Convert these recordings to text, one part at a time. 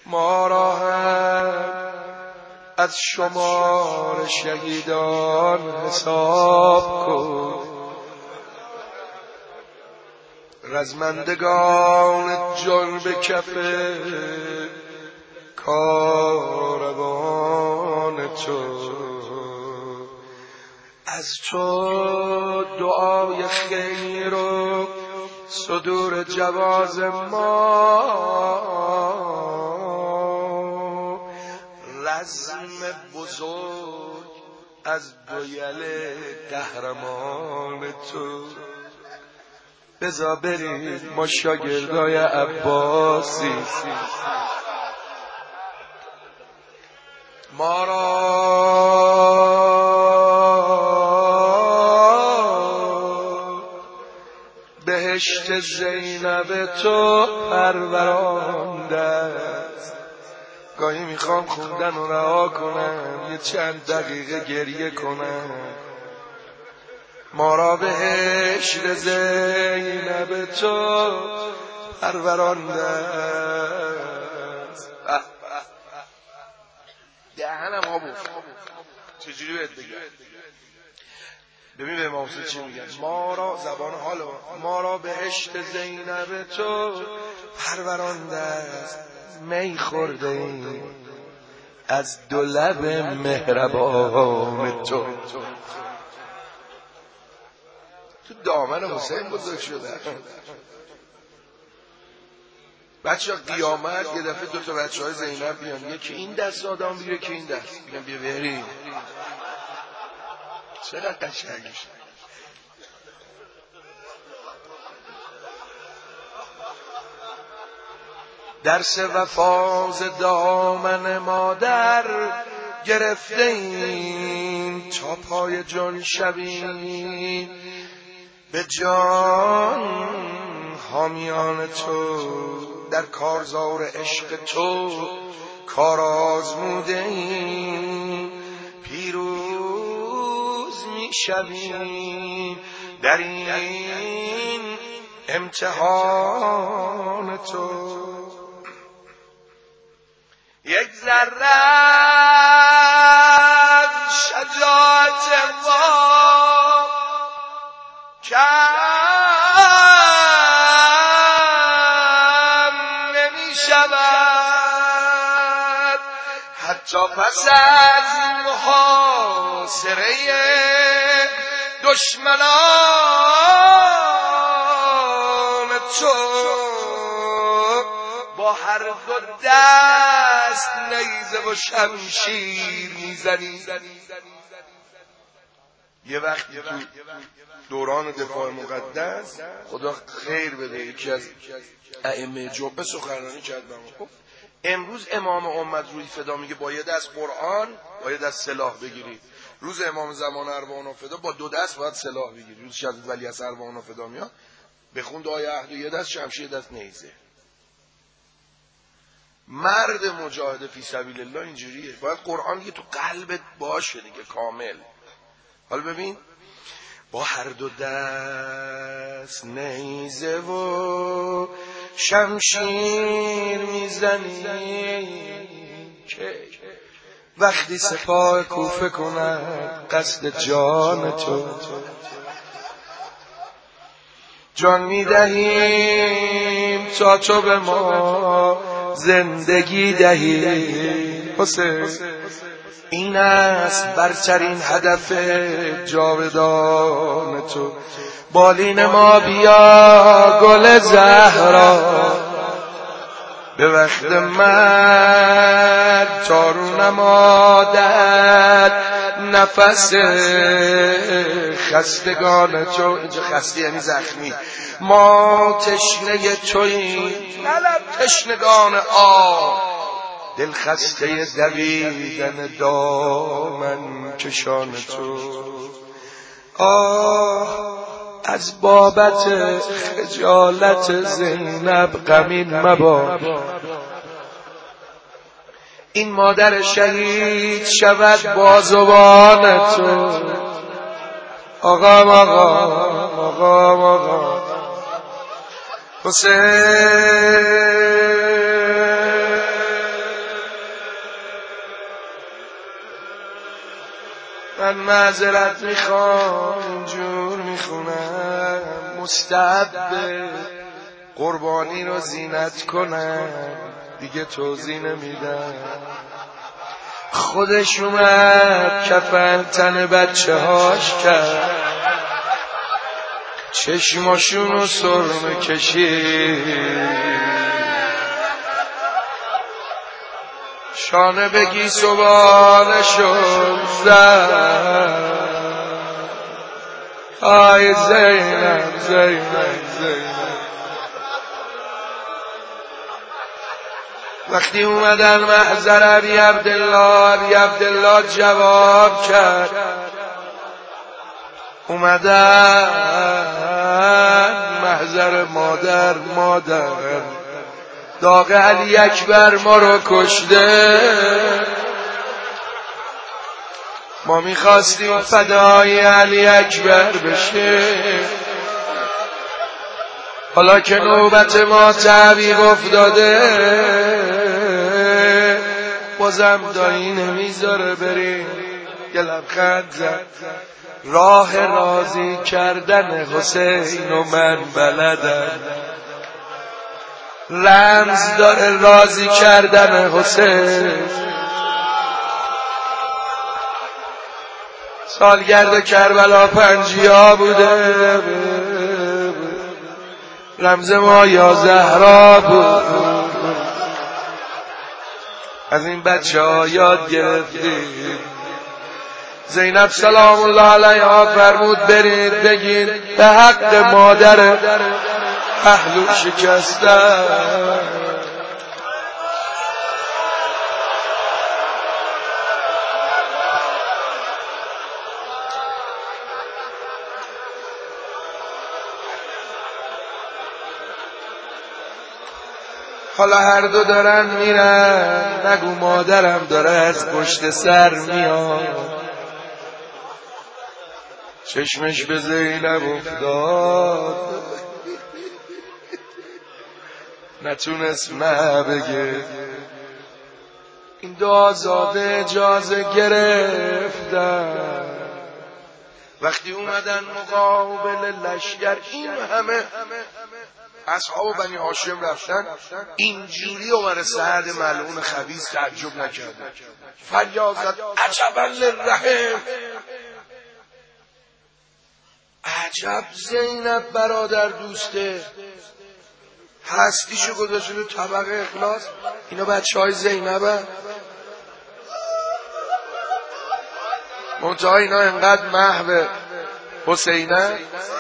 ما را هم از شمار شهیدان حساب کن. رزمندگان جان به کف کاروان تو، از تو دعای خیر و صدور جواز ما، رزم بزرگ از دویل قهرمان تو. بذار بریم ما شاگردای عباسی، ما را بهشت زینب تو پرورانده است. گاهی میخوام خوندن و رها کنم، یه چند دقیقه گریه کنم. ما را بهشت زینب تو پرورانده است. دهنم آبو چجوری بهت بگم؟ ببین به امام حسین چی میگن؟ ما را زبان حال ما را بهشت زینب تو پرورانده است. می خورده ایم از دو لب مهربان تو. تو دامن حسین بزرگ شده. بچه قیامت یه دفعه دو تا بچه های زینب بیان، یکی این دست آدم بیره که این دست بیان، بیا بریم. چقدر قشنگ میشه. درس وفاز دامن مادر گرفته این تا پای جان شویم، به جان حامیان تو در کارزار عشق تو کار آزموده ایم، پیروز می شویم در این امتحان تو. یک ذره از شجاعت ما کم نمی شود، حتی پس از محاصره دشمنان تو، با هر دو دست نیزه و شمشیر میزنی. یه وقتی تو دوران دفاع مقدس خدا خیر بده یکی از ائمه جبه سخنرانی کرد، گفت امروز امام امت روی فدا میگه با یه دست قرآن با یه دست سلاح بگیرید، روز امام زمان ارواحنا فدا با دو دست باید سلاح بگیرید. روز شهادت ولی از ارواحنا فدا میاد بخون دعای عهد و یه دست شمشیر یه دست نیزه. مرد مجاهد فی سبیل الله اینجوریه، باید قرآن دیگه تو قلبت باشه دیگه کامل. حالا ببین با هر دو دست نیزه و شمشیر میزنی که وقتی سپاه کوفه کند قصد جان تو، جان میدهیم تا تو به ما زندگی دهی. حسین این است برترین هدف جاودان تو. بالین ما بیا گل زهرا، به وقت مرگ تارو نمادت نفس خستگان تو. اینجا خسته یعنی زخمی. ما تشنه توییم نلب تشنگان آب، دل خسته دویدن دامن کشان تو. آه از بابت خجالت زینب غمین مباد، این مادر شهید شود بازوان تو. آقا حسین من معذرت میخوام اینجور میخونم مستحب قربانی رو زینت کنم دیگه توضیح نمیدم. خودش اومد کفن تن بچه هاش کرد چشماشونو سرمه کشید شانه بگی سبانشون زد آی زینب زینب زینب. وقتی اومدن محضر ابی عبدالله جواب کرد اومدن محضر مادر داغ علی اکبر ما رو کشته ما میخواستیم فدای علی اکبر بشه حالا که نوبت ما تعویق افتاده بازم دایی نمیذاره بریم. یه لبخند زد راه راضی کردن حسین و من بلدم رمز داره راضی کردن حسین سالگرد کربلا 50 بوده رمز ما یا زهرا بود از این بچه ها یاد گرفتیم. زینب سلام الله علیها فرمود برید بگید به حق مادر پهلو شکستن. حالا هر دو دارن میرن نگو مادرم داره از پشت سر میاد چشمش به زینب افتاد نتونست نه بگه این دو آزاده اجازه گرفتن. وقتی اومدن مقابل لشکر این همه اصحاب بنی هاشم رفتن اینجوری عمر سعد ملعون خبیث تعجب نکرده فریاد زد عجبا للرحم عجب زینب برادر دوسته هستیشو گذاشته تو طبق اخلاص اینا بچه های زینبه منتها اینا انقدر محو حسینه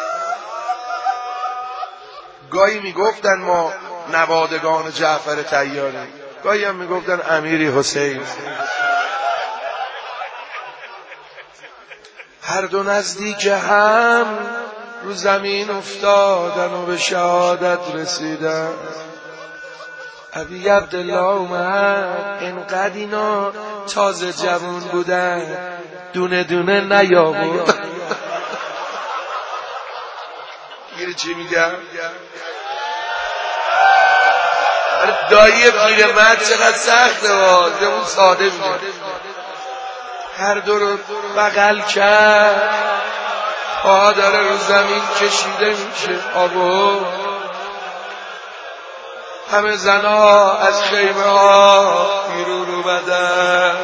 گاهی میگفتن ما نوادگان جعفر طیاری گاهی هم میگفتن امیری حسین. هر دو نزدیک هم رو زمین افتادن و به شهادت رسیدن. ابی عبدالله اومد انقدر اینا تازه جوان بودن دونه دونه نیاورد. گیره چی میگم؟ دایی پیرمرد چقدر سخته واسه اون ساده میگه. هر دو رو بغل کرد پا داره رو زمین کشیده میشه آبو همه زنها از خیمه ها بیرون اومدن.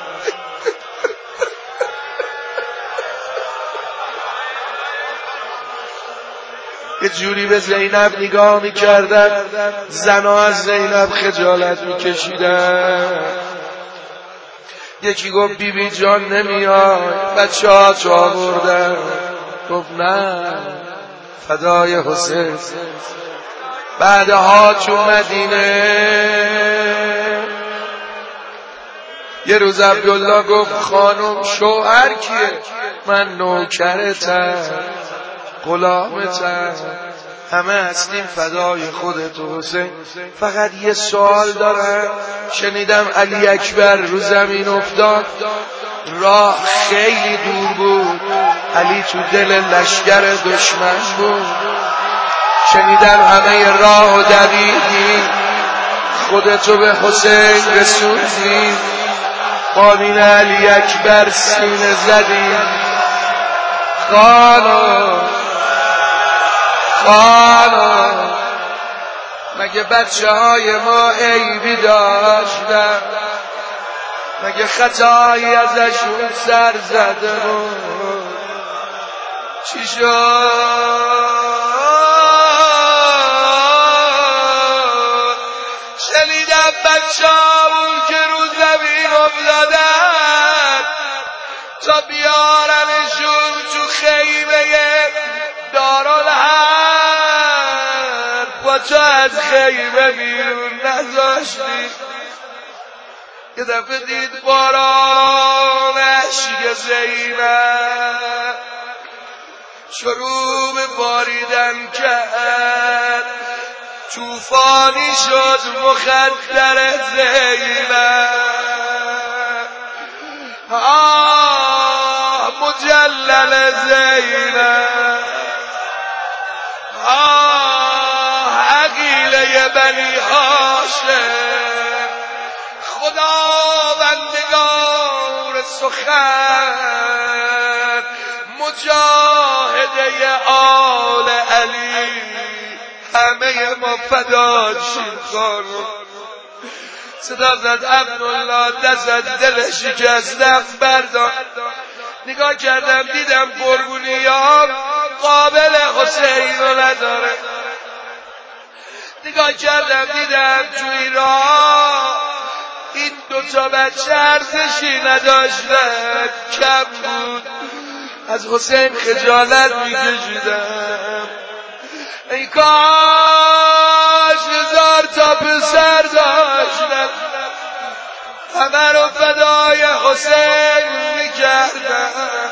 یه جوری به زینب نگاه میکردن زنها از زینب خجالت میکشیدن. یکی گفت بی بی جان نمیای بچه ها تو آوردن گفت نه فدای حسین. بعدها تو مدینه یه روز عبدالله گفت خانم شوهر کیه؟ من نوکرتم غلامتم همه هستیم فدای خودت و حسین. فقط یه سوال دارم شنیدم علی اکبر رو زمین افتاد راه خیلی دور بود علی تو دل لشکر دشمن بود شنیدم همه راه و دویدی خودتو به حسین رسوندی آمین علی اکبر سینه زدیم خانم مگه بچه های ما عیبی داشتن مگه خطایی ازشون سر زده بود چی شد شنیدم بچه همون که رو زمین افتادن تا بیارنشون تو خیمه دارالحرب با تو از خیمه بیرون نذاشتی یه دفعه دید باران اشک زینب شروع به باریدن کرد توفانی شد مخدر زینب آه مجلل زینب آه عقیله بنی هاشم خداوندگار سخن مجاهده آل علی همه ما فداد شیم خانم صدا زد عبدالله دست دل شکستم بردار نگاه کردم دیدم قربونیام قابل حسین رو نداره نگاه کردم دیدم توی راه این دوتا بچه ارزشی نداشتن کم بود از حسین خجالت میکشیدم ای کاش 1000 تا پسر داشتم همه رو فدای حسین میکردم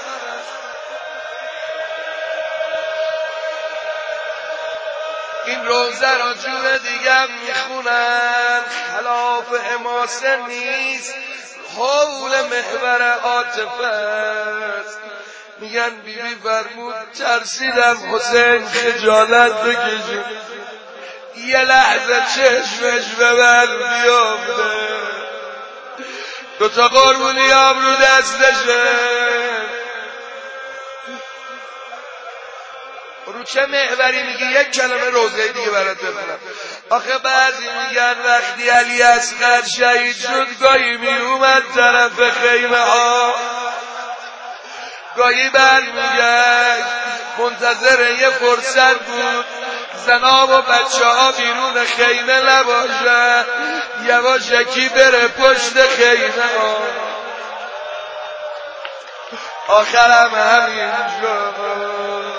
این روزه را جور دیگم میخونن خلاف حماسه نیست حول محور عاطفه است میگن بیبی فرمود ترسیدم حسین خجالت بکشه یه لحظه چشمش به من بیفته دوتا قربونی آبرو دستشه رو چه محوری میگی یک کلمه روزه دیگه برات بخونم آخه بعضی میگن وقتی علی اصغر شهید شد گاهی میومد طرف خیمه ها گاهی برمیگشت منتظر یه فرصت بود زنا و بچه ها بیرون خیمه نباشن یواشکی بره پشت خیمه ها آخرم همین شد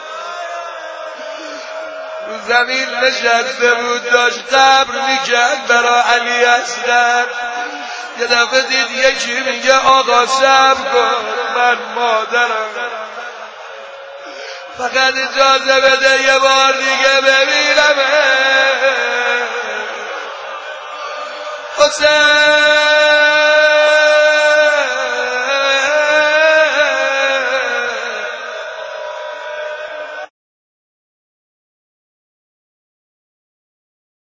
رو زمین نشسته بود داشت قبر میکرد برا علی اصغر یه دفعه دید یکی میگه آقا صبر کن من مادرم فقط اجازه بده یه بار دیگه ببینم حسین